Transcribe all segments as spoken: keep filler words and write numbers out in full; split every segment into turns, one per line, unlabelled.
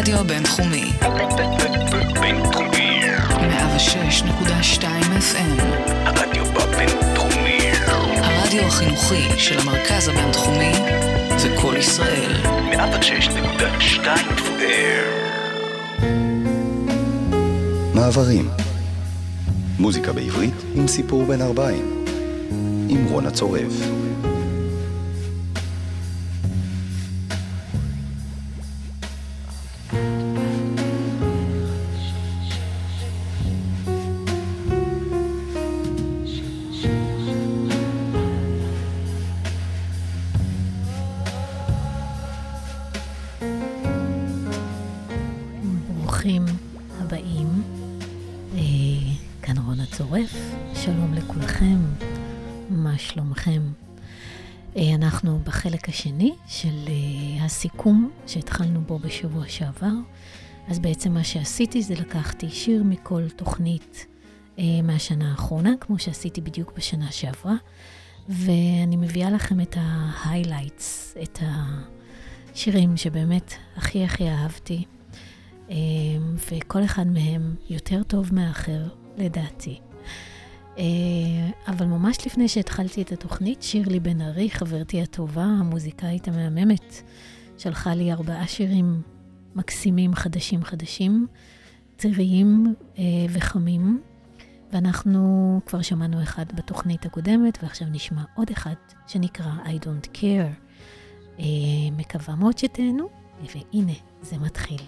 הרדיו הבינתחומי. בינתחומי. מאה ושש נקודה שתיים אף אם. הרדיו הבינתחומי. הרדיו החינוכי של המרכז הבינתחומי וכל ישראל. מאה ושש נקודה שתיים אף אם.
מעברים. מוזיקה בעברית עם סיפור בין ארבעים. עם רונה צורף.
ברוכים הבאים. כאן רונה צורף. שלום לכולכם. מה שלומכם? אנחנו בחלק השני של הסיכום שהתחלנו בו בשבוע שעבר. אז בעצם מה שעשיתי זה לקחתי שיר מכל תוכנית מהשנה האחרונה, כמו שעשיתי בדיוק בשנה שעברה, ואני מביאה לכם את ההיילייטס, את השירים שבאמת הכי הכי אהבתי, וכל אחד מהם יותר טוב מהאחר לדעתי. אבל ממש לפני שהתחלתי את התוכנית, שירלי בן ארי, חברתי הטובה, המוזיקאית המהממת, שלחה לי ארבעה שירים מקסימים חדשים חדשים, טריים וחמים, ואנחנו כבר שמענו אחד בתוכנית הקודמת, ועכשיו נשמע עוד אחד שנקרא I Don't Care. מקווה מאוד שתהנו, והנה זה מתחיל.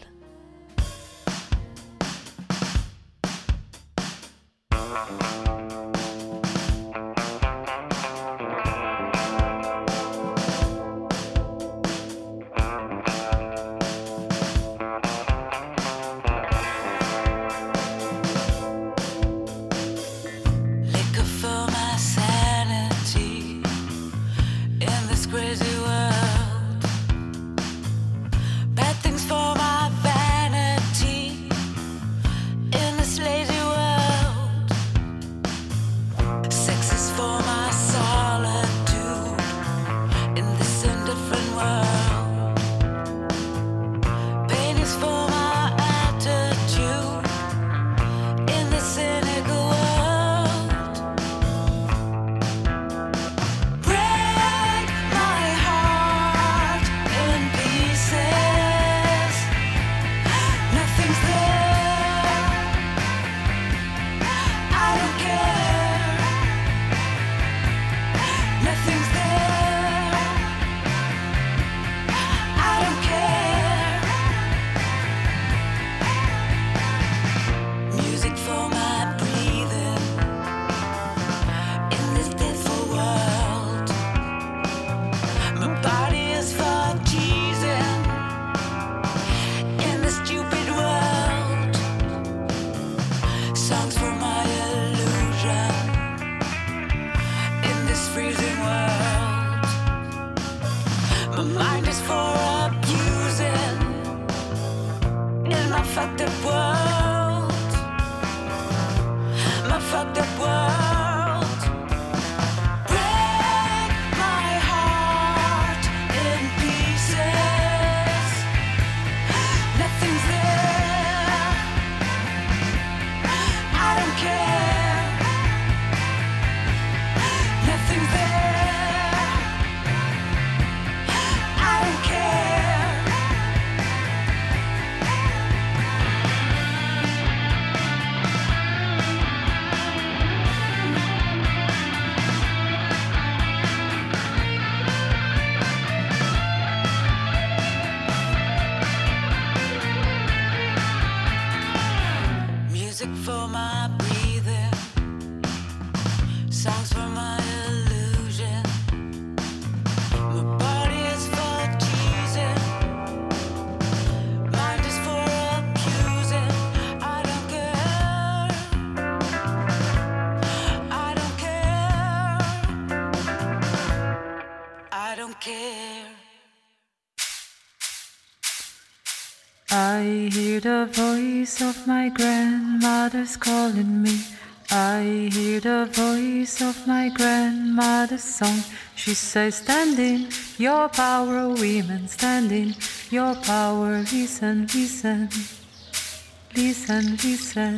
I hear the voice of my grandmother's calling me. I hear the voice of my grandmother's song. She says, stand in your power, women, stand in your power. Listen, listen, listen, listen.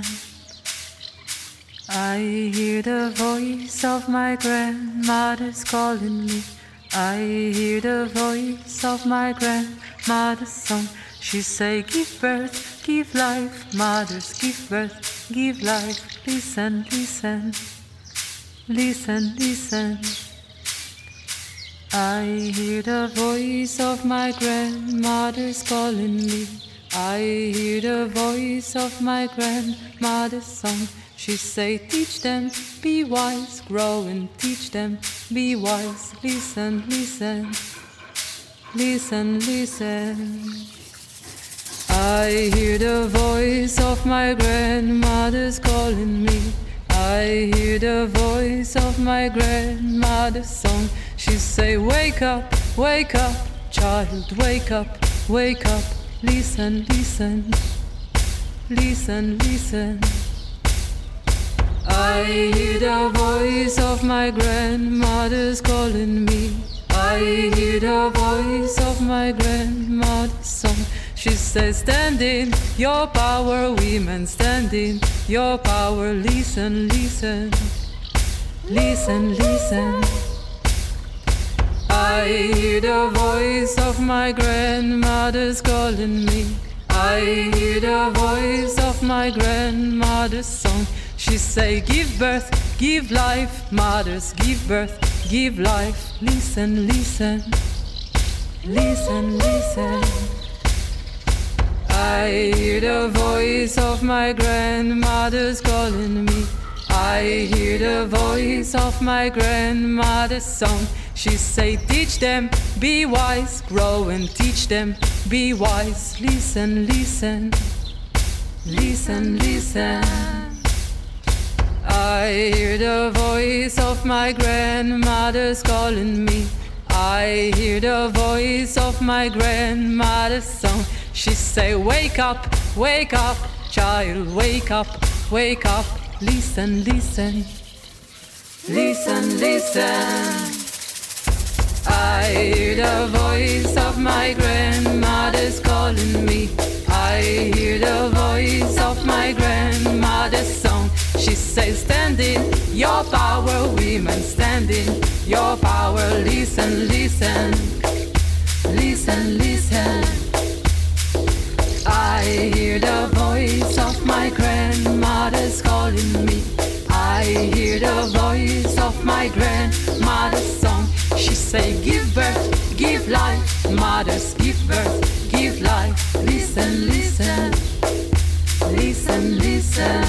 I hear the voice of my grandmother's calling me. I hear the voice of my grandmother's song. She say, give birth, give life, mothers, give birth, give life. Listen, listen, listen, listen. I hear the voice of my grandmother's calling me. I hear the voice of my grandmother's song. She say, teach them, be wise, grow and teach them, be wise. Listen, listen, listen, listen. I hear the voice of my grandmother's calling me. I hear the voice of my grandmother's song. She say, wake up, wake up, child, wake up, wake up. Listen, listen, listen, listen. I hear the voice of my grandmother's calling me. I hear the voice of my grandmother's song. She says, stand in your power, women, stand in your power. Listen, listen, listen, listen. I hear the voice of my grandmother's calling me. I hear the voice of my grandmother's song. She say, give birth, give life, mothers, give birth, give life. Listen, listen, listen, listen. I hear the voice of my grandmother's calling me. I hear the voice of my grandmother's song. She say, teach them, be wise, grow and teach them, be wise. Listen, listen, listen, listen. I hear the voice of my grandmother's calling me. I hear the voice of my grandmother's song. She say, wake up, wake up, child, wake up, wake up. Listen, listen, listen, listen. I hear the voice of my grandmother's calling me. I hear the voice of my grandmother's song. She says, stand in your power, women, stand in your power. Listen, listen, listen, listen. I hear the voice of my grandmother's calling me. I hear the voice of my grandmother's song. She say, give birth, give life, mothers, give birth, give life. Listen, listen, listen, listen.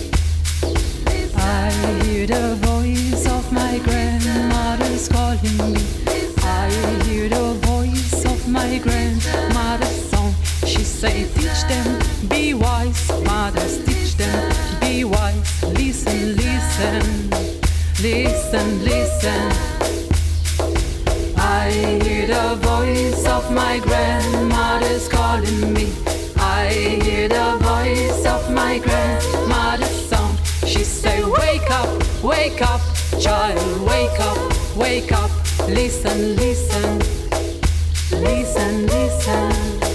I hear the voice of my grandmother's calling me. I hear the voice of my grandmother's song. She say, teach them, be wise, mothers, teach them, be wise. Listen, listen, listen, listen. I hear the voice of my grandmother's calling me. I hear the voice of my grandmother's song. She say, wake up, wake up, child, wake up, wake up. Listen, listen, listen, listen.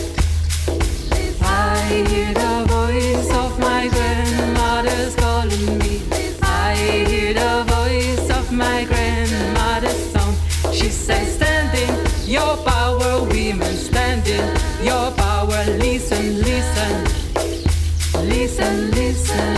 I hear the voice of my grandmother's calling me. I hear the voice of my grandmother's song. She says, stand in your power, women, stand in your power. Listen, listen, listen, listen.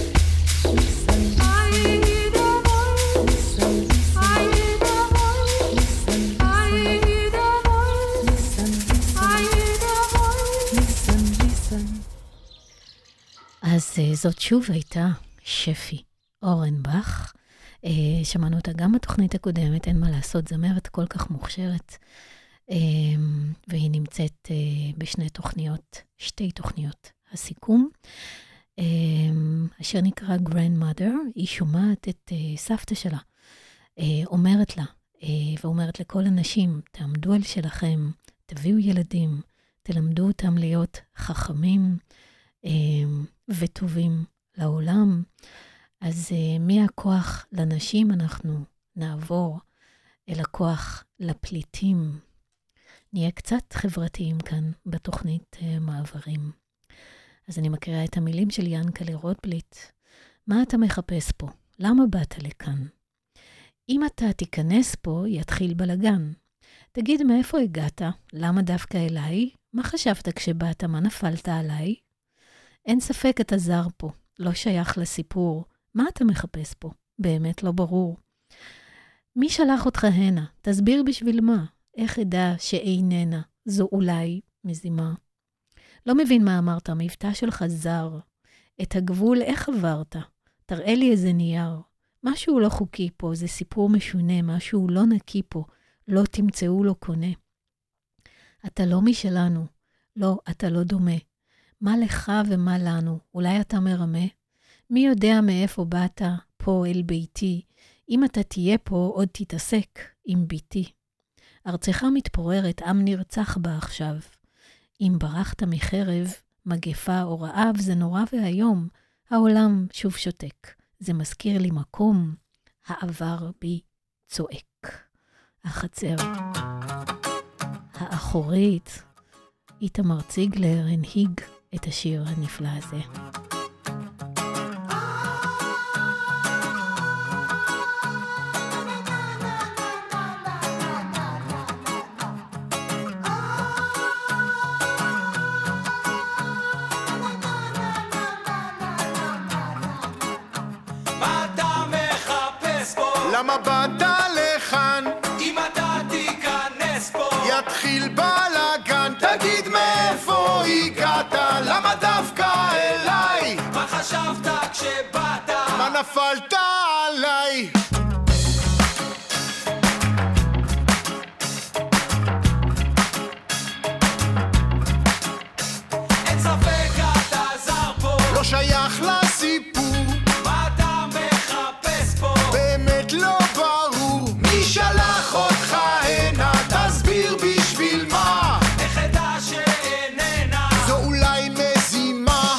אז זאת שוב הייתה שפי אורנבך. שמענו אותה גם בתוכנית הקודמת, אין מה לעשות, זמרת כל כך מוכשרת. והיא נמצאת בשני תוכניות, שתי תוכניות הסיכום. אשר נקרא Grandmother, היא שומעת את סבתא שלה, אומרת לה, ואומרת לכל הנשים, תעמדו על שלכם, תביאו ילדים, תלמדו אותם להיות חכמים וטובים לעולם. אז uh, מהכוח לנשים אנחנו נעבור אל הכוח לפליטים. נהיה קצת חברתיים כאן בתוכנית uh, מעברים. אז אני מקריאה את המילים של ינקלה רוטבליט. מה אתה מחפש פה? למה באת לכאן? אם אתה תיכנס פה, יתחיל בלגן. תגיד מאיפה הגעת? למה דווקא אליי? מה חשבת כשבאת? מה נפלת עליי? אין ספק אתה זר פה, לא שייך לסיפור. מה אתה מחפש פה? באמת לא ברור. מי שלח אותך הנה? תסביר בשביל מה? איך אדע שאיננה? זו אולי מזימה. לא מבין מה אמרת, המבטא שלך זר. את הגבול איך עברת? תראה לי איזה נייר. משהו לא חוקי פה, זה סיפור משונה, משהו לא נקי פה. לא תמצאו לו קונה. אתה לא משלנו. לא, אתה לא דומה. מה לך ומה לנו? אולי אתה מרמה? מי יודע מאיפה באת פה אל ביתי? אם אתה תהיה פה, עוד תתעסק עם ביתי. ארצך מתפוררת, עם נרצח בה עכשיו. אם ברחת מחרב, מגפה או רעב, זה נורא והיום. העולם שוב שותק. זה מזכיר לי מקום, העבר בי צועק. החצר האחורית, איתמר ציגלר הנהיג את השיר הנפלא הזה.
למה באת לכאן? אם אתה תיכנס פה יתחיל בלגן. תגיד מאיפה הגעת? למה דווקא אליי? מה חשבת כשבאת? מה נפלת עליי? אין ספק אתה זר פה, לא שייך לסיפור. מה אתה מחפש פה? באמת לא ברור. מי שלח אותך הנה? תסביר בשביל מה? איך אדע שאיננה? זו אולי מזימה.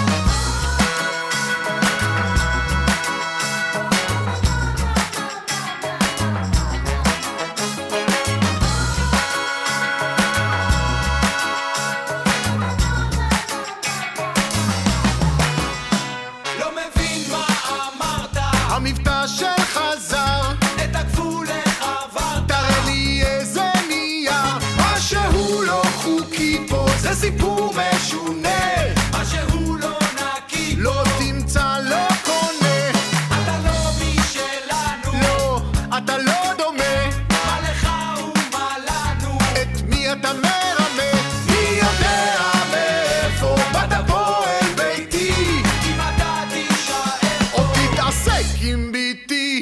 לא מבין מה אמרת, המבטא שלך זר. את הגבול איך עברת? תראה לי איזה נייר. משהו לא חוקי פה, זה סיפור משונה. משהו לא נקי, לא תמצא לא קונה. אתה לא משלנו, לא, אתה לא דומה. מה לך ומה לנו? את מי אתה מרמה? מי יודע מאיפה באת פה אל ביתי? אם אתה תישאר או תתעסק עם ביתי.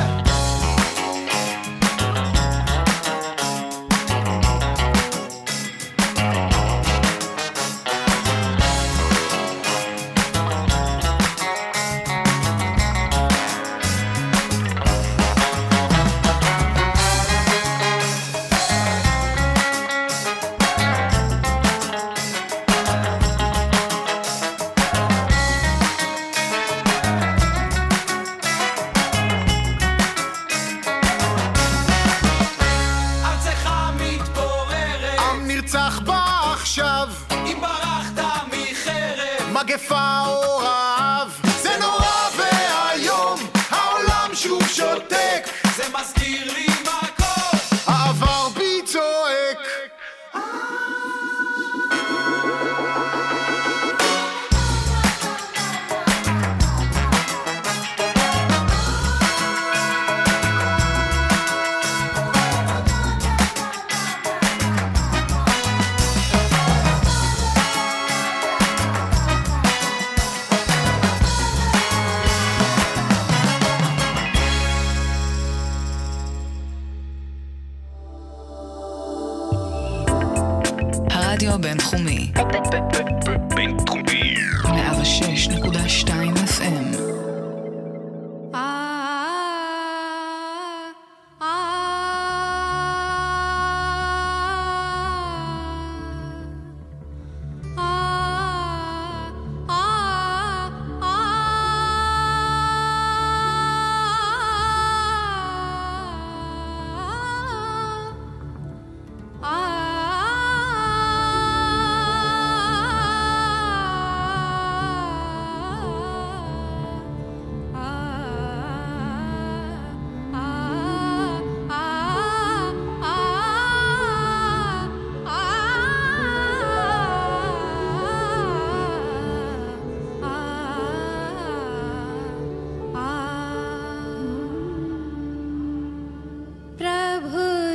ארצך מתפוררת, עם נרצח בה עכשיו. אם ברחת מחרב, מגפה או רעב, זה נורא והיום. העולם שוב שותק, זה מזכיר לי מקום, העבר בי צועק.
הרדיו הבינתחומי. בינתחומי. מאה ושש נקודה שתיים אף אם.
Ah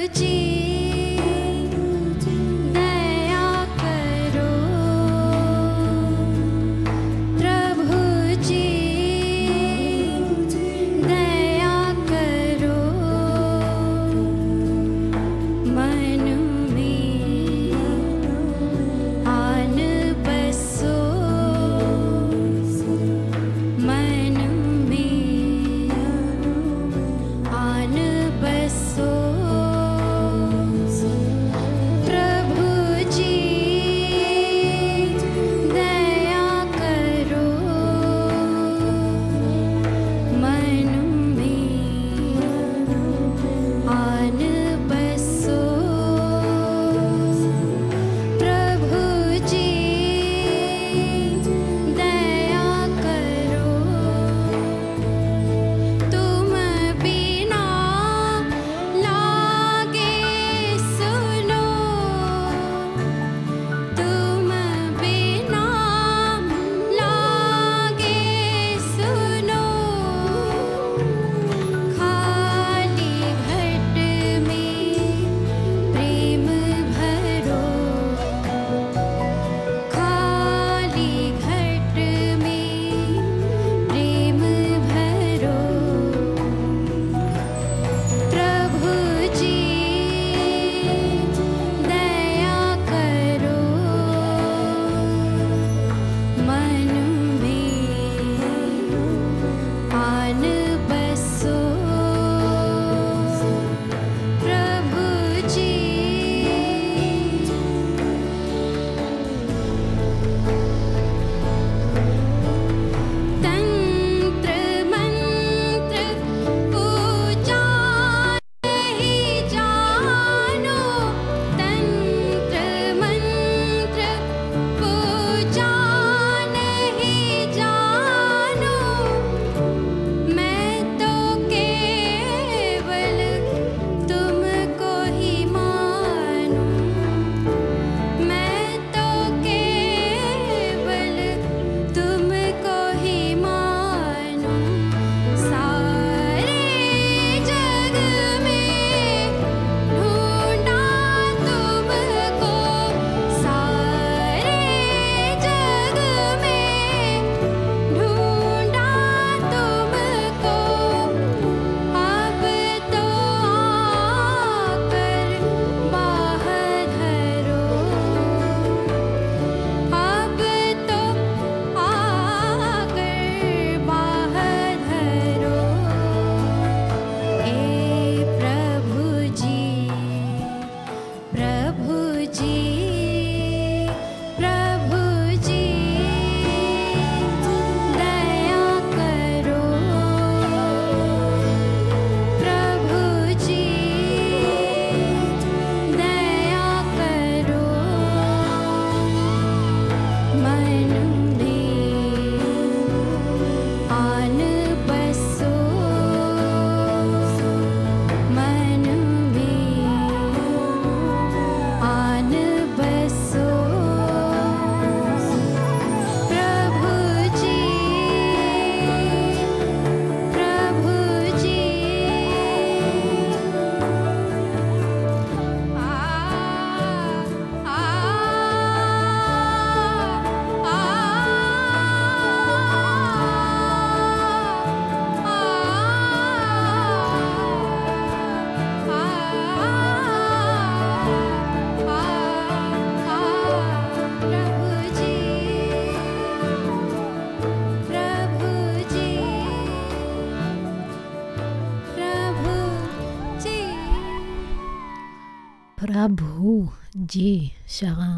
פרבהו ג'י שרה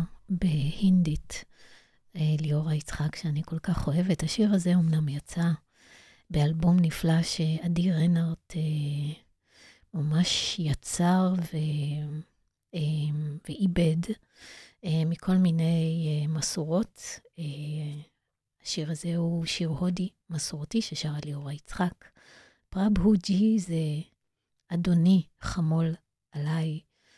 בהינדית ליאורה יצחק, שאני כל כך אוהבת. השיר הזה אומנם יצא באלבום נפלא שעדי רנרט אה, ממש יצר ו, אה, ואיבד אה, מכל מיני אה, מסורות. אה, השיר הזה הוא שיר הודי מסורתי ששרה ליאורה יצחק. פרבהו ג'י זה אדוני חמול עליי.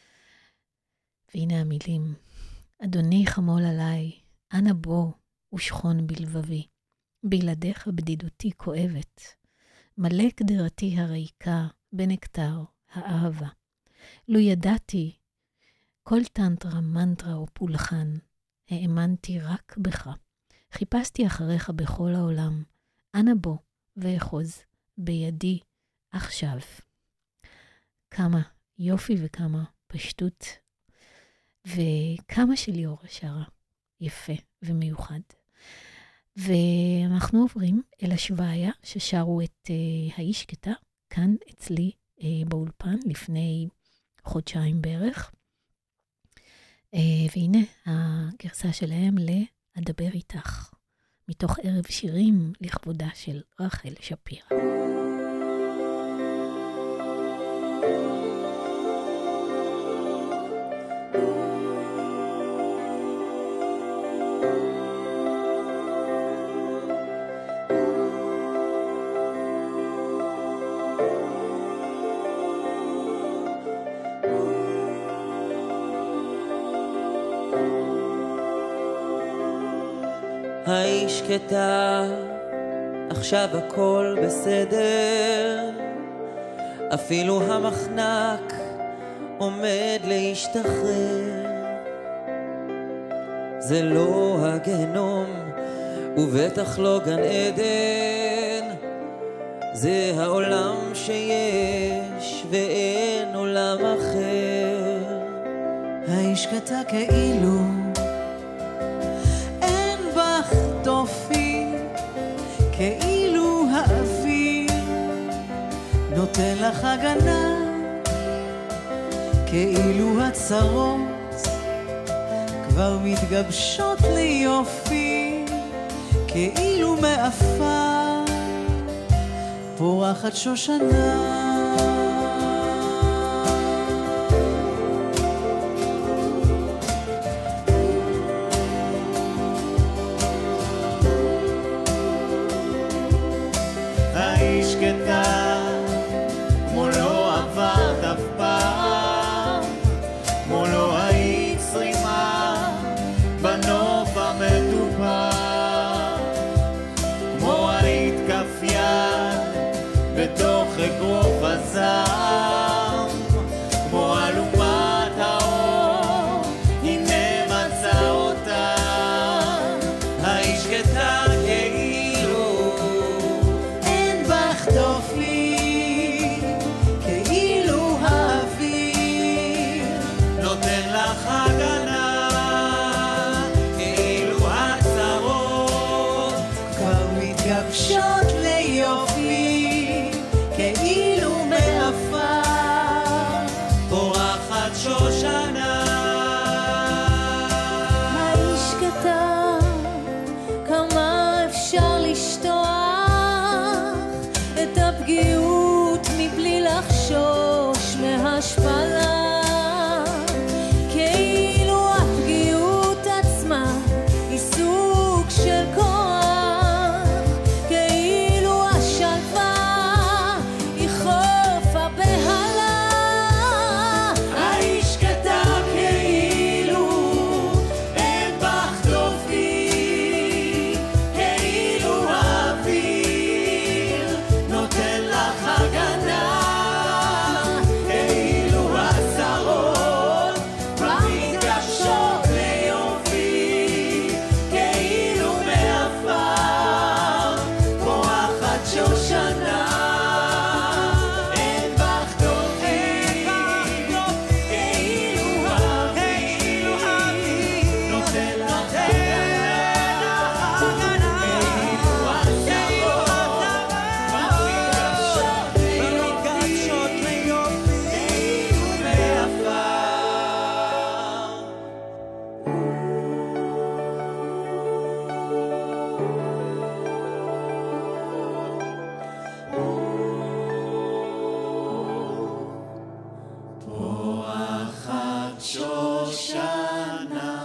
והנה המילים: אדוני חמול עליי, אנא בוא ושכון בלבבי, בלעדיך בדידותי כואבת, מלא קדרתי הריקה בנקטר האהבה. לו ידעתי כל טנטרה, מנטרה או פולחן, האמנתי רק בך. חיפשתי אחריך בכל העולם. אנא בוא ואחוז בידי עכשיו. כמה יופי וכמה פשטות, וכמה שליאור שרה יפה ומיוחד. ואנחנו עוברים אל השוויה ששרו את uh, האיש קטע, כאן אצלי uh, באולפן לפני חודשיים בערך. Uh, והנה הגרסה שלהם לאדבר איתך, מתוך ערב שירים לכבודה של רחל שפירא.
האיש קטע, עכשיו הכל בסדר, אפילו המחנק עומד להשתחרר. זה לא הגהנום ובטח לא גן עדן, זה העולם שיש ואין עולם אחר.
האיש קטע כאילו תופי, כאילו האוויר נותן לך הגנה, כאילו הצרות כבר מתגבשות ליופי, כאילו מאפה פורחת שושנה.
אגרוף הזעם, כמו אלומת האור, הנה מצא אותה. האיש קטע כאילו אין בך תופי, כאילו האוויר נותן לך הגנה, כאילו הצרות כבר מתגבשות ליופי, כאילו מאפה פורחת שושנה.
האיש קטע, כמה אפשר לשטוח את הפגיעות מבלי לחשוש מהשפלה, כאילו הפגיעות עצמה היא סוג של כוח, כאילו השלווה היא חוף הבהלה.
האיש קטע כאילו אין בך תופי, כאילו האוויר נותן לך הגנה, כאילו הצרות כבר מתגבשות ליופי, כאילו מעפר פורחת שושנה. אין בך תופי, כאילו האוויר נותן לך הגנה, כאילו הצרות כבר מתגבשות ליופי, כאילו מעפר. פורחת שושנה.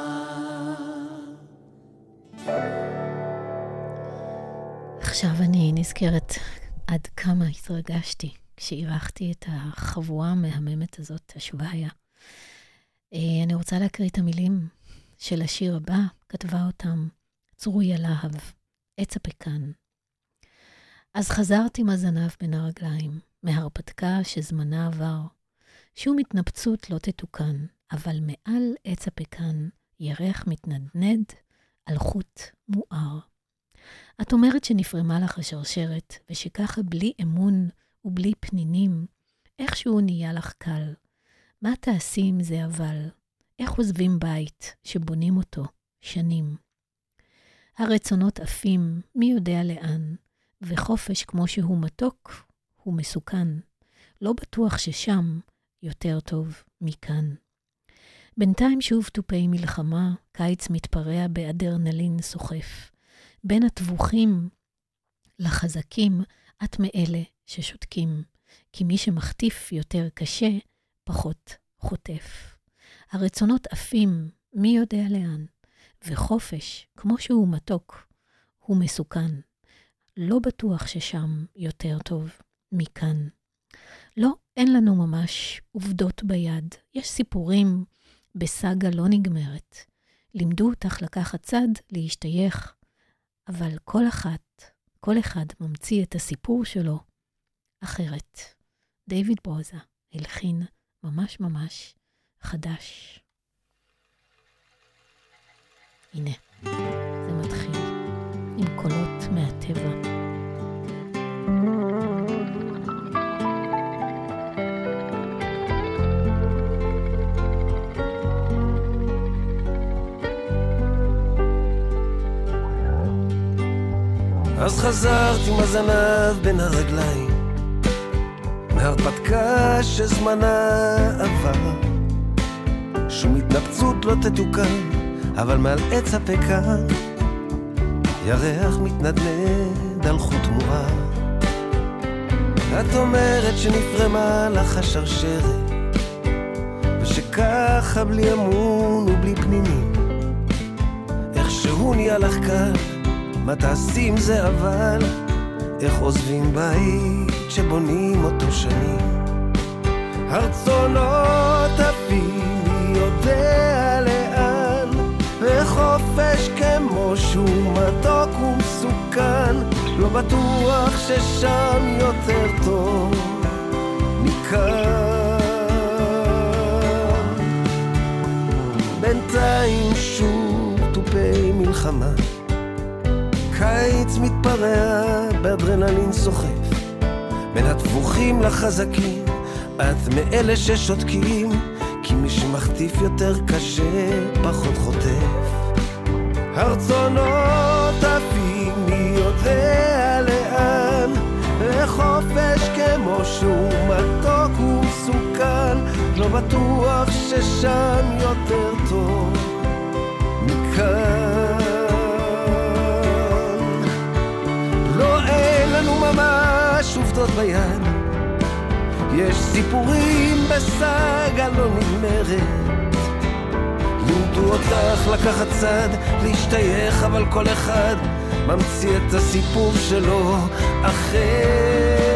עכשיו אני נזכרת עד כמה התרגשתי כשאירחתי את החבורה המהממת הזאת, השוויה. אה, אני רוצה להקריא את המילים של השיר הבא, כתבה אותם צרויה להב, עץ הפקן. אז חזרתי מהזנב בין הרגליים, מהרפתקה שזמנה עבר, שום התנפצות לא תתוקן, אבל מעל עץ הפקן ירח מתנדנד על חוט מואר. את אומרת שנפרמה לך השרשרת, ושככה בלי אמון ובלי פנינים, איכשהו נהיה לך קל. מה תעשי עם זה אבל? איך עוזבים בית שבונים אותו שנים? הרצונות עפים, מי יודע לאן, וחופש כמו שהוא מתוק, הוא מסוכן. לא בטוח ששם יותר טוב מכאן. בינתיים שוב טופי מלחמה, קיץ מתפרע באדרנלין סוחף. בין הטבוחים לחזקים, את מאלה ששותקים, כי מי שמחטיף יותר קשה, פחות חוטף. הרצונות עפים, מי יודע לאן, וחופש, כמו שהוא מתוק, הוא מסוכן. לא בטוח ששם יותר טוב מכאן. לא, אין לנו ממש עובדות ביד. יש סיפורים בסגה לא נגמרת. לימדו אותך לקחת צד, להשתייך, אבל כל אחת, כל אחד ממציא את הסיפור שלו אחרת. דיוויד ברוזה הלחין ממש ממש חדש. הנה, זה מתחיל עם קולות מהטבע.
אז חזרת עם הזנב בין הרגליים מהרפתקה שזמנה עבר. שום התנפצות לא תתוקן, אבל מעל עץ הפקן ירח מתנדנד על חוט מואר. את אומרת שנפרמה לך השרשרת, ושככה בלי אמון ובלי פנינים איכשהו נהיה לך קל. מה תעשי עם זה אבל? איך עוזבים בית שבונים אותו שנים? הרצונות עפים מי יודע לאן, וחופש כמו שהוא מתוק ומסוכן. לא בטוח ששם יותר טוב מכאן. בינתיים שוב טופי מלחמה, קיץ מתפרע באדרנלין סוחף. בין הטבוחים לחזקים, את מאלה ששותקים, כי מי שמחטיף יותר קשה פחות חוטף. הרצונות עפים מי יודע לאן, וחופש כמו שהוא מתוק ומסוכן. לא בטוח ששם יותר טוב מכאן. ממש עובדות ביד, יש סיפורים בסגה לא נגמרת. לימדו אותך לקחת צד, להשתייך, אבל כל אחד ממציא את הסיפור שלו אחרת.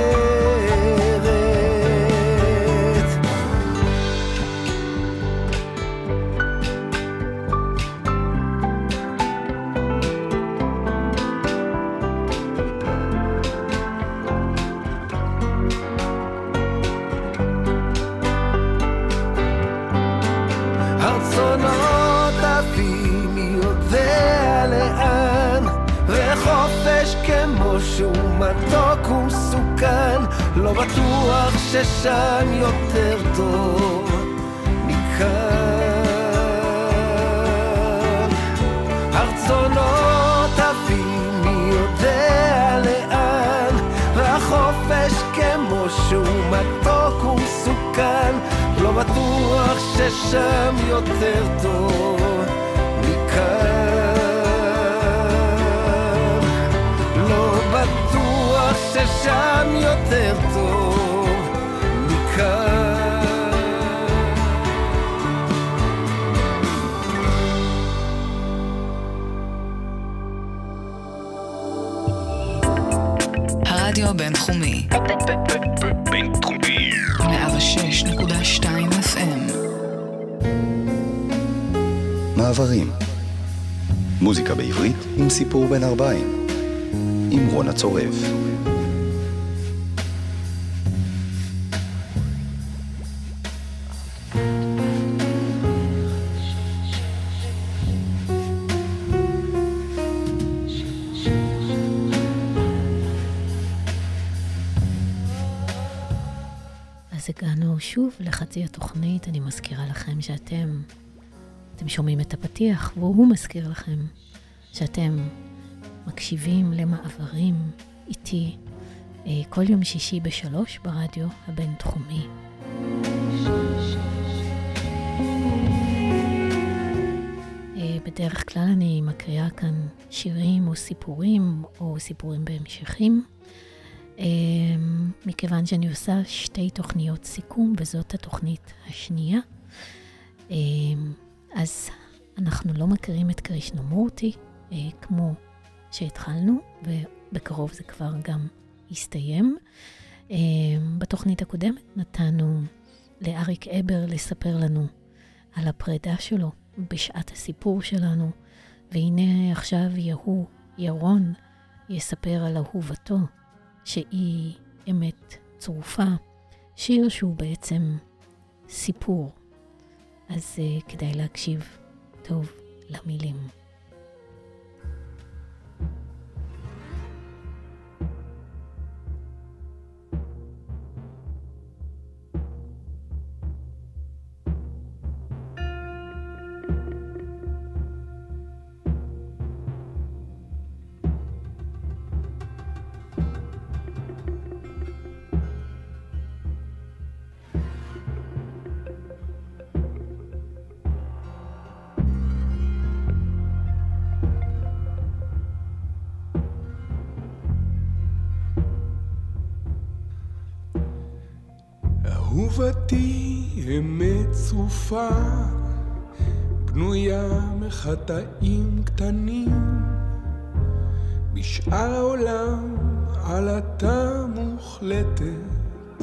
שהוא מתוק ומסוכן. לא בטוח ששם יותר טוב מכאן. הרצונות עפים מי יודע לאן, והחופש כמו שהוא מתוק ומסוכן. לא בטוח ששם יותר טוב מכאן. בטוח ששם יותר טוב מכאן.
הרדיו הבינתחומי בינתחומי מאה ושש נקודה שתיים אף אם.
מעברים, מוזיקה בעברית עם סיפור בן ארבעים, עם רונה צורף.
הגענו שוב לחצי התוכנית. אני מזכירה לכם שאתם אתם שומעים את הפתיח, והוא מזכיר לכם שאתם מקשיבים למעברים איתי אה, כל יום שישי בשלוש ברדיו הבינתחומי. אה, בדרך כלל אני מקריאה כאן שירים או סיפורים או סיפורים בהמשכים. מכיוון שאני עושה שתי תוכניות סיכום, וזאת התוכנית השנייה, אז אנחנו לא מכירים את קרישנמורטי כמו שהתחלנו, ובקרוב זה כבר גם יסתיים. בתוכנית הקודמת נתנו לאריק אבר לספר לנו על הפרידה שלו בשעת הסיפור שלנו, והנה עכשיו יהוא ירון יספר על אהובתו שהיא אמת צרופה, שיר שהוא בעצם סיפור. אז uh, כדאי להקשיב טוב למילים.
אהובתי אמת צרופה, בנויה מחטאים קטנים, בשאר העולם עלתה מוחלטת.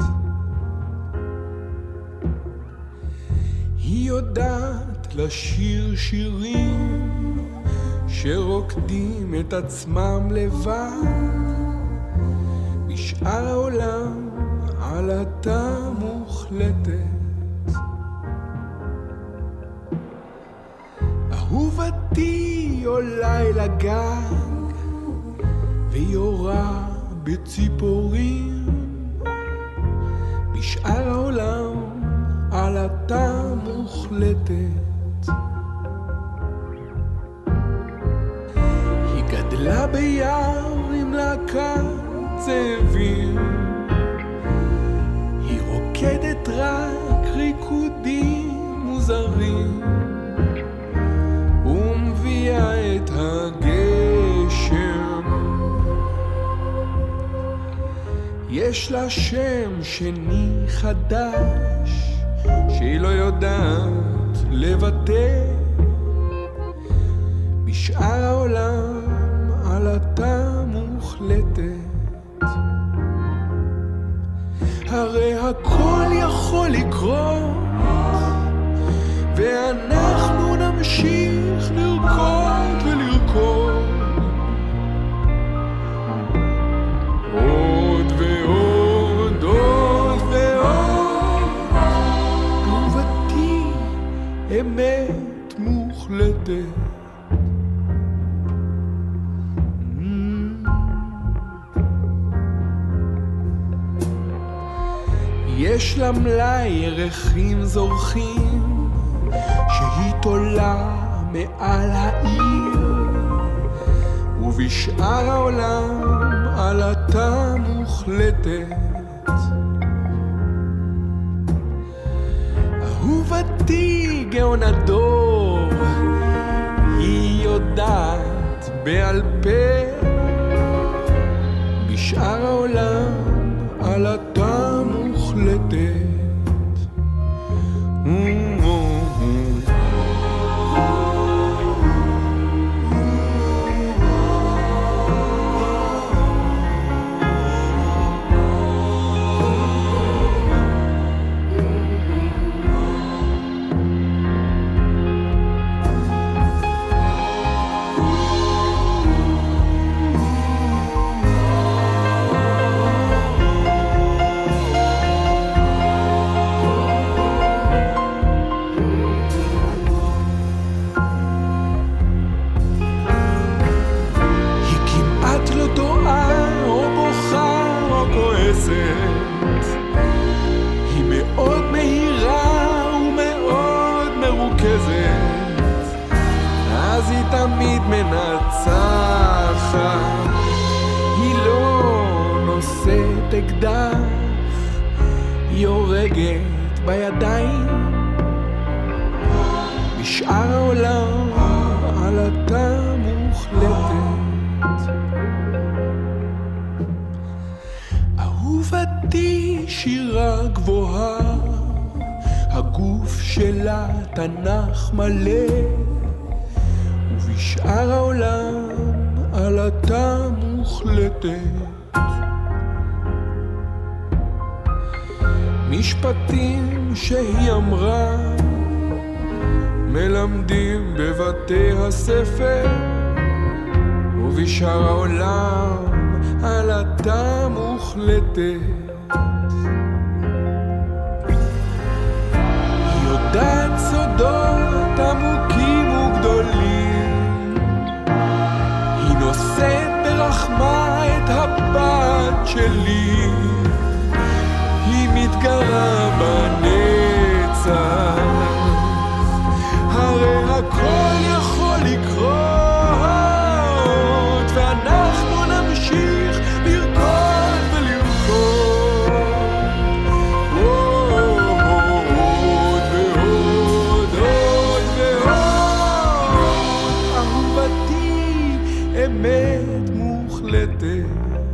היא יודעת לשיר שירים שרוקדים את עצמם לבד, בשאר העולם עלתה מוחלטת. אהובתי עולה אל הגג ויורה בציפורים, בשאר העולם עלתה מוחלטת. היא גדלה ביער עם להקת זאבים, רוקדת רק ריקודים מוזרים, ומביאה את הגשם. יש לה שם שני חדש שהיא לא יודעת לבטא, בשאר העולם עלתה מוחלטת. הרי הכל יכול לקרות, ואנחנו נמשיך לרקוד ולרקוד עוד ועוד, עוד ועוד. אהובתי אמת מוחלטת. יש לה מלאי ירחים זורחים שהיא תולה מעל העיר, ובשאר העולם עלתה מוחלטת. אהובתי גאון הדור, היא יודעת בעל פה, בשאר העולם עלתה מוחלטת. תמיד מנצחת, היא לא נושאת אקדח, היא הורגת בידיים, בשאר העולם עלתה מוחלטת. אהובתי שירה גבוהה, הגוף שלה תנך מלא, ובשאר העולם עלתה מוחלטת. משפטים שהיא אמרה מלמדים בבתי הספר, ובשאר העולם עלתה מוחלטת. היא יודעת סודות עמוקים וגדולים, היא נושאת ברחמה את הבת שלי, היא מתגרה בנצח, הרי הכל יכול לקרות, ואנחנו נמשיך לרקוד ולרקוד עוד ועוד עוד ועוד. אהובתי אמת מוחלטת,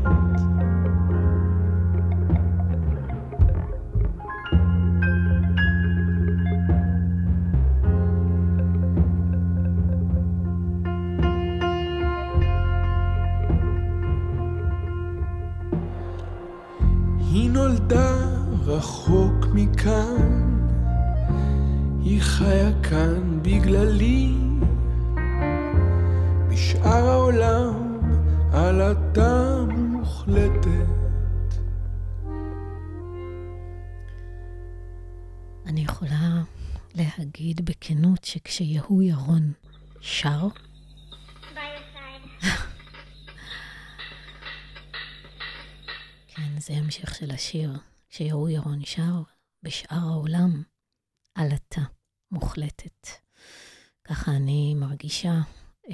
היא נולדה רחוק מכאן, היא חיה כאן בגללי, בשאר העולם עלתה מוחלטת.
אני יכולה להגיד בכנות שכשיהוא ירון שר, כן, זה המשך של השיר. כשיהוא ירון שר, בשאר העולם עלתה מוחלטת. ככה אני מרגישה אה,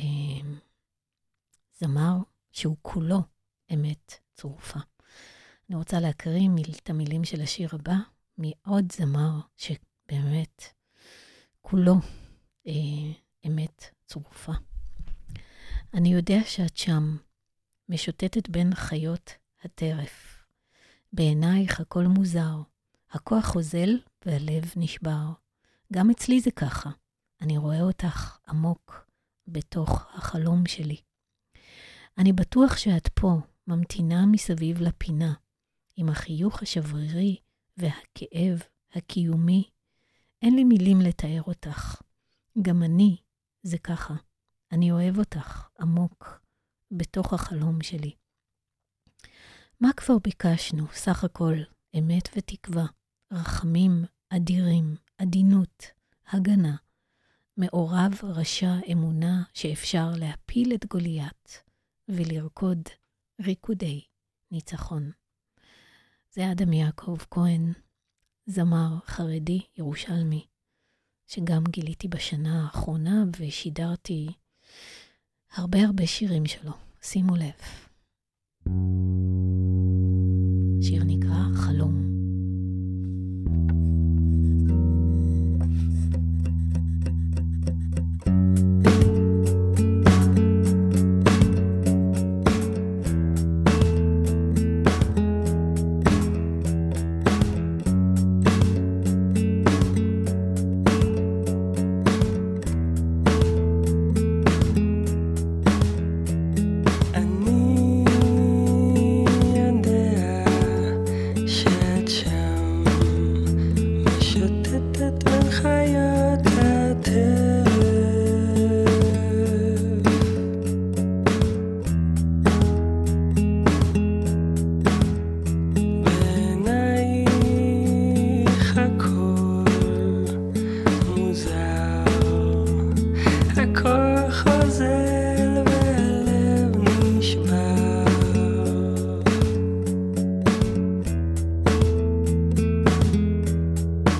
זמר שהוא כולו אמת צרופה. אני רוצה להקריא את המילים של השיר הבא מעוד זמר שבאמת כולו אה, אמת צרופה. אני יודע שאת שם, משוטטת בין חיות הטרף. בעינייך הכל מוזר, הכוח חוזל והלב נשבר. גם אצלי זה ככה, אני רואה אותך עמוק בתוך החלום שלי. אני בטוח שאת פה, ממתינה מסביב לפינה, עם החיוך השברירי והכאב הקיומי. אין לי מילים לתאר אותך. גם אני זה ככה, אני אוהב אותך עמוק בתוך החלום שלי. מה כבר ביקשנו? סך הכל אמת ותקווה, רחמים אדירים, עדינות, הגנה, מעורב רשע אמונה שאפשר להפיל את גוליית ולרקוד ריקודי ניצחון. זה אדם יעקב כהן, זמר חרדי ירושלמי, שגם גיליתי בשנה האחרונה ושידרתי הרבה הרבה שירים שלו. שימו לב. שיר נקרא חלום.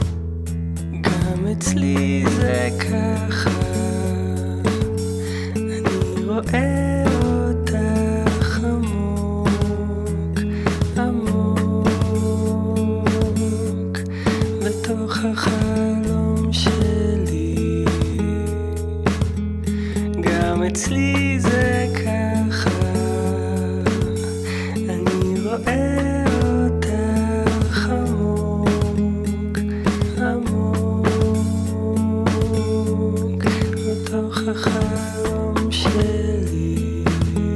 אצלי זה ככה,
רואה אותך עמוק, עמוק, בתוך החלום שלי. גם אצלי זה ככה, אני רואה אותך עמוק, עמוק, בתוך החלום שלי.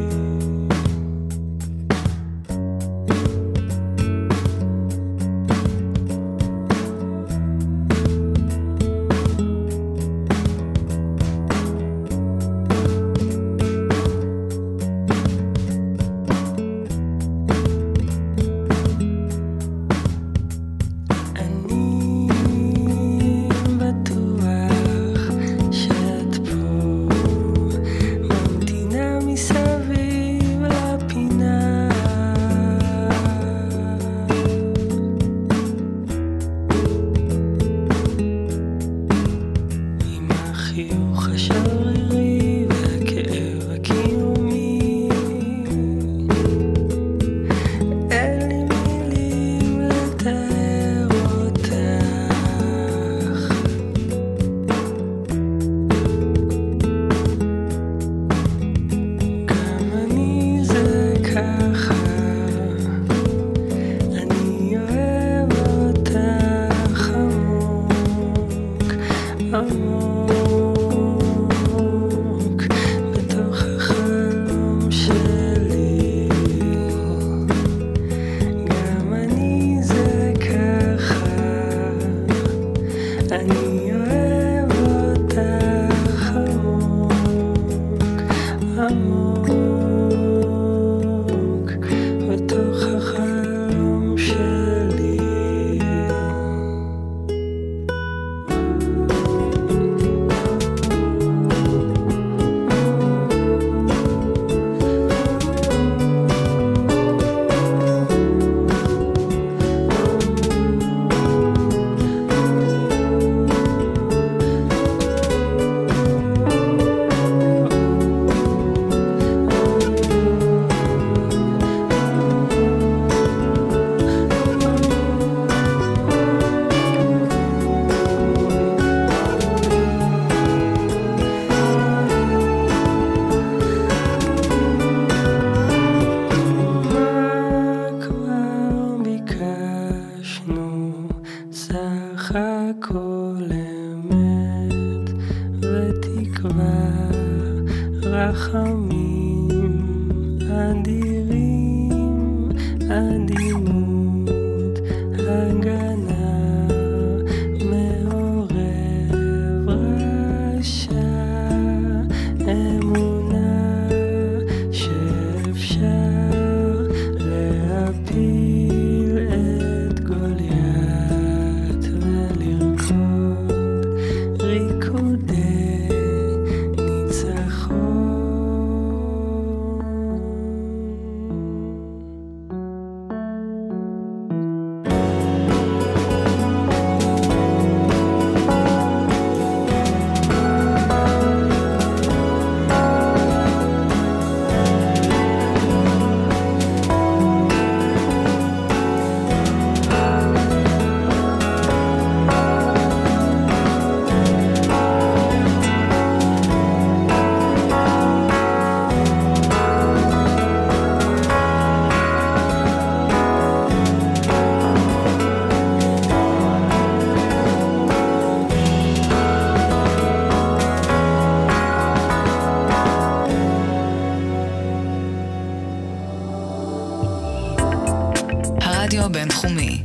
הרדיו הבינתחומי.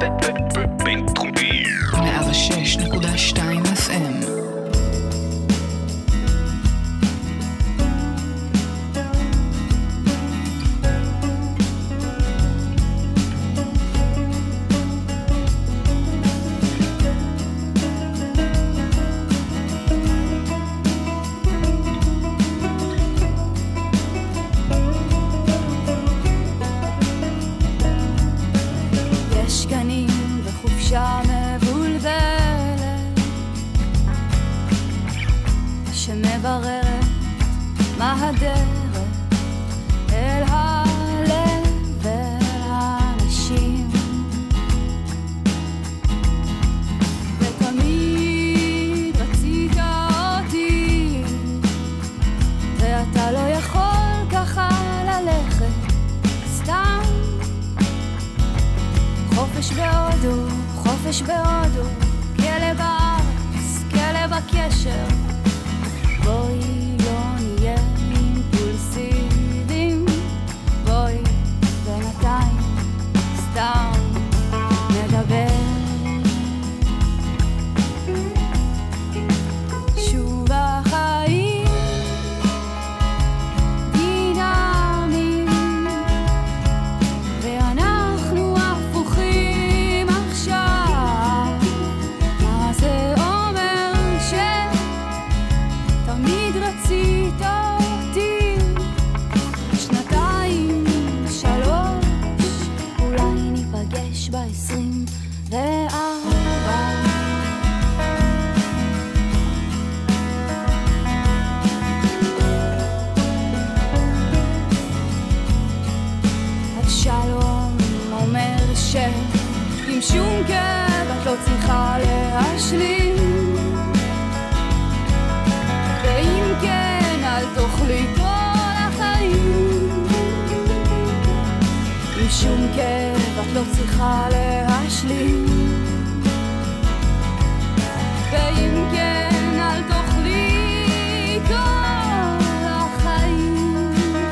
בינתחומי. מאה ושש נקודה שתיים אף אם.
שמבררת מה
הדרך אל הלב ואל האנשים, ותמיד רצית אותי, ואתה לא יכול ככה ללכת סתם. חופש בהודו, חופש בהודו, כלב הארץ, כלב הקשר. בואי לא נהיה אימפולסיביים, בואי בינתיים סתם נדבר. שוב החיים דינמיים, ואנחנו הפוכים עכשיו. מה זה אומר שתמיד רצית אותי? שנתיים, שלוש, אולי ניפגש בעשרים וארבע. השלום אומר שעם שום כאב את לא צריכה להשלים, ואם כן אל תאכלי כל החיים. עם שום כאב את לא צריכה להשלים, ואם כן אל תאכלי כל החיים.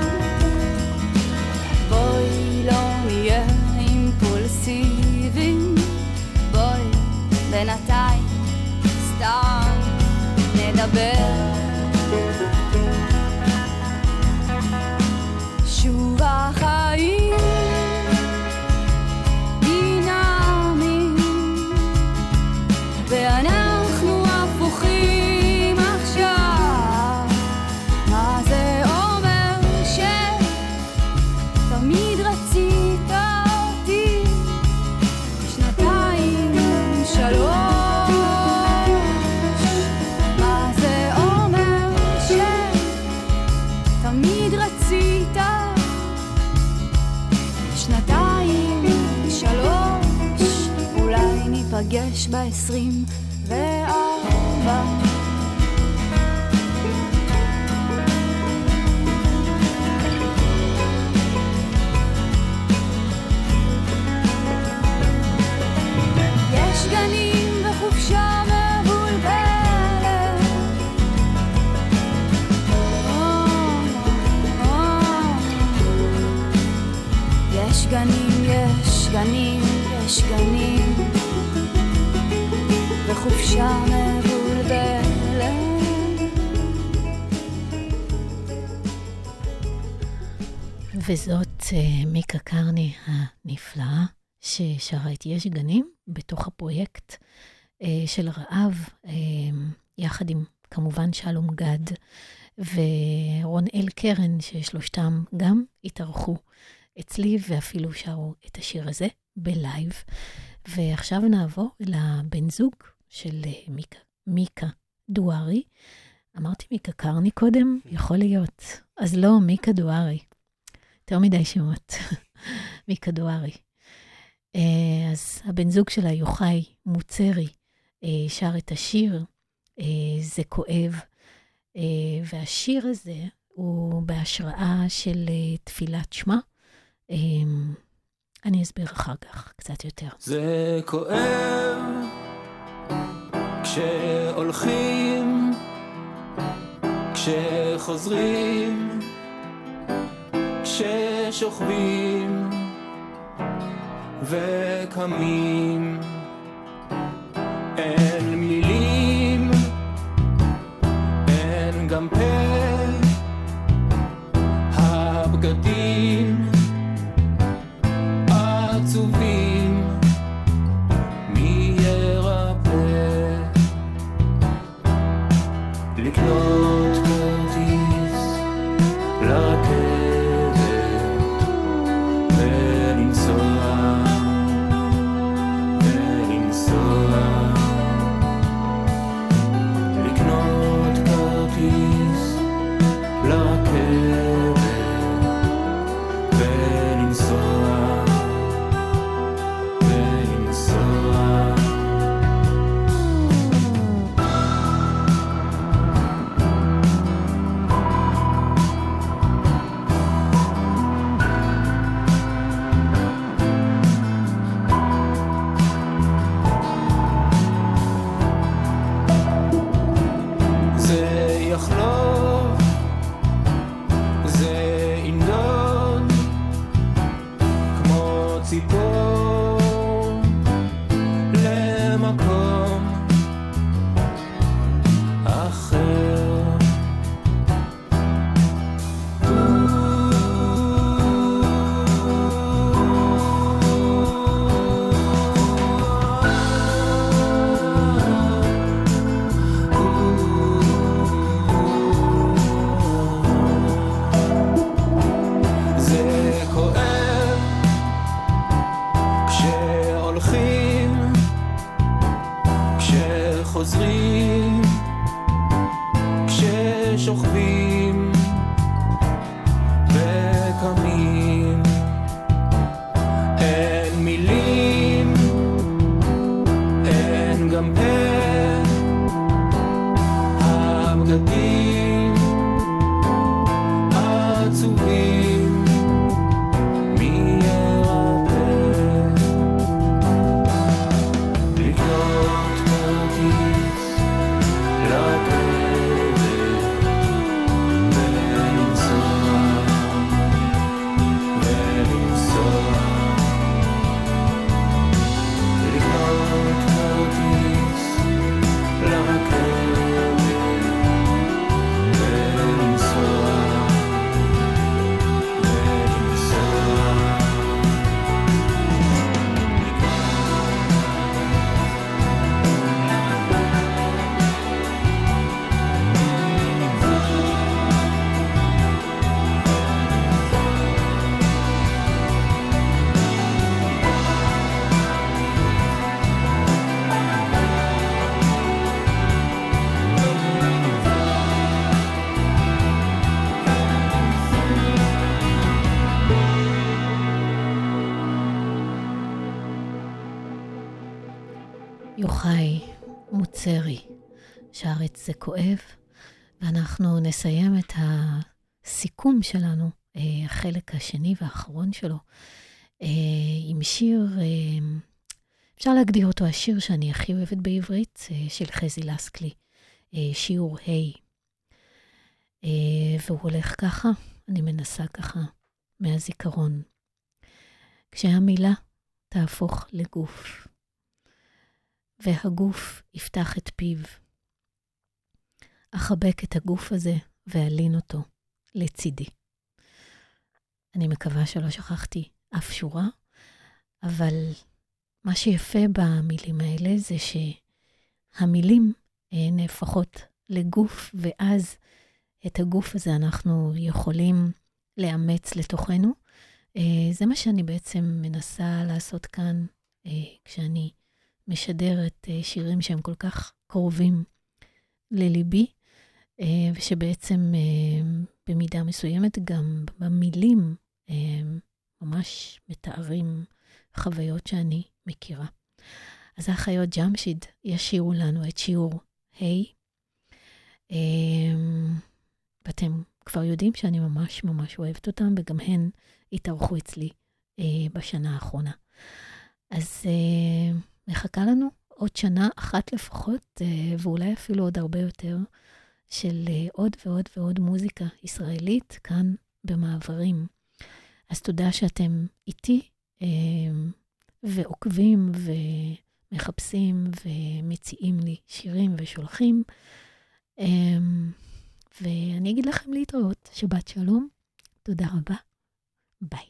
בואי לא נהיה אימפולסיביים, בואי בינתיים סתם נדבר. שוב החיים דינמיים, ואנחנו הפוכים עכשיו. מה זה אומר שתמיד רצית אותי? שנתיים, שלוש. מה זה אומר שתמיד רצית? שנתיים, שלוש, אולי ניפגש בעשרים וארבע. יש גנים וחופשה מבולבלת, יש גנים, יש גנים, יש גנים וחופשה מבולבלת.
וזאת uh, מיקה קרני הנפלאה, ששרה את יש גנים בתוך הפרויקט uh, של רעב, uh, יחד עם כמובן שלום גד ורון אל קרן, ששלושתם גם התארחו אצלי ואפילו שרו את השיר הזה בלייב. ועכשיו נעבור לבן זוג של מיקה, מיקה דוארי. אמרתי מיקה קרני קודם? יכול להיות. אז לא, מיקה דוארי. יותר מדי שמות. מיקה דוארי. אז הבן זוג שלה, יוחאי מוצרי, שר את השיר, זה כואב. והשיר הזה הוא בהשראה של תפילת שמע. אני אסביר אחר כך קצת יותר.
זה כואב כשהולכים, כשחוזרים, כששוכבים וקמים. אין מילים, אין גם פה, הבגדים עצובים, מי ירפא? לקנות כרטיס לרכבת ולנסוע ולנסוע וחוזרים כששוכבים וקמים. אין מילים, אין גם פה, הבגדים עצובים, מי ירפא? לקנות כרטיס לרכבת ולנסוע ולנסוע, לקנות כרטיס לרכבת ולנסוע
יוחאי מוצרי, שהארץ זה כואב, ואנחנו נסיים את הסיכום שלנו, החלק השני והאחרון שלו, עם שיר, אפשר להגדיר אותו השיר שאני הכי אוהבת בעברית, של חזי לסקלי, שיעור היי. והוא הולך ככה, אני מנסה ככה מהזיכרון. כשהמילה תהפוך לגוף, והגוף יפתח את פיו, אחבק את הגוף הזה ואלין אותו לצידי. אני מקווה שלא שכחתי אף שורה, אבל מה שיפה במילים האלה זה שהמילים נהפכות לגוף, ואז את הגוף הזה אנחנו יכולים לאמץ לתוכנו. זה מה שאני בעצם מנסה לעשות כאן כשאני משדרת שירים שהם כל כך קרובים לליבי, ושבעצם במידה מסוימת גם במילים ממש מתארים חוויות שאני מכירה. אז האחיות ג'משיד ישירו לנו את שיעור היי, ואתם כבר יודעים שאני ממש ממש אוהבת אותם, וגם הן התארחו אצלי בשנה האחרונה. אז מחכה לנו עוד שנה אחת לפחות, ואולי אפילו עוד הרבה יותר, של עוד ועוד ועוד מוזיקה ישראלית כאן במעברים. אז תודה שאתם איתי ועוקבים ומחפשים ומציעים לי שירים ושולחים. ואני אגיד לכם להתראות, שבת שלום, תודה רבה, ביי.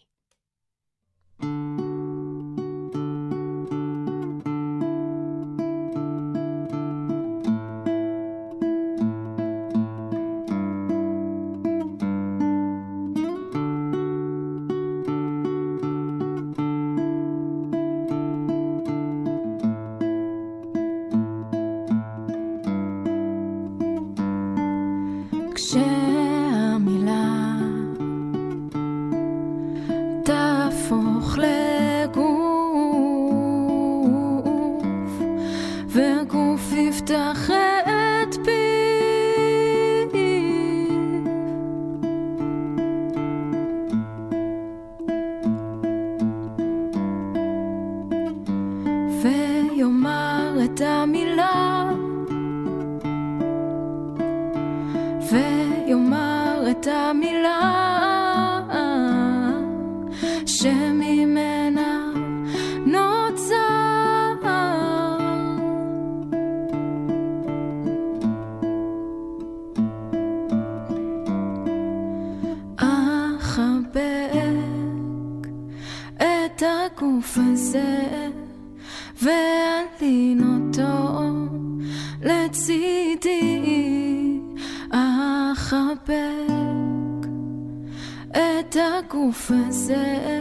כשהמילה תהפוך לגוף, והגוף יפתח את פיו, ויאמר את המילה, ויאמר את המילה שממנה נוצר, אחבק את הגוף הזה ואלין אותו לצידי, אחבק את הגוף הזה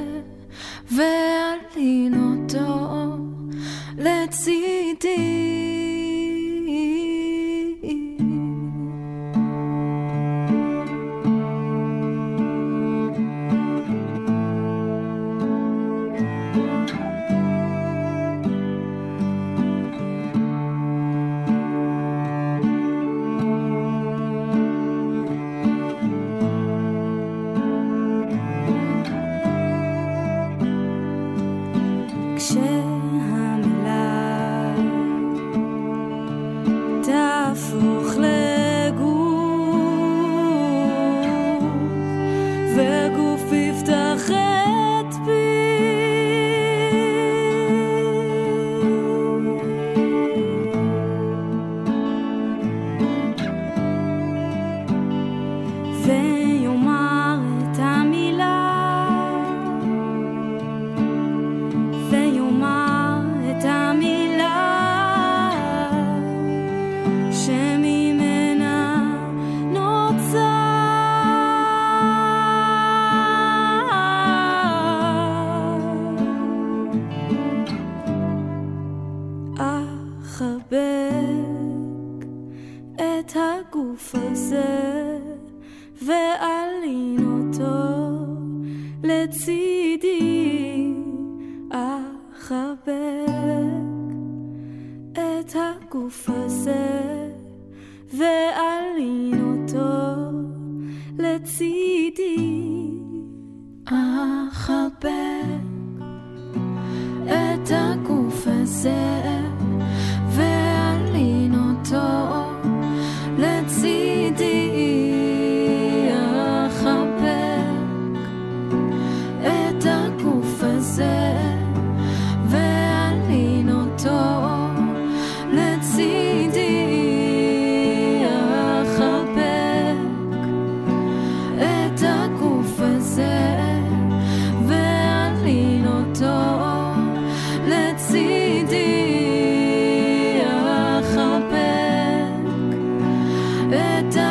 ואלין אותו לצידי.
את הגוף הזה ואלין אותו לצידי, אחבק את הגוף הזה ואלין אותו לצידי, אחבק את הגוף הזה ואלין אותו לצידי, אחבק את הגוף הזה ואלין אותו לצידי, אחבק את הגוף הזה ואלין אותו לצידי, אחבק את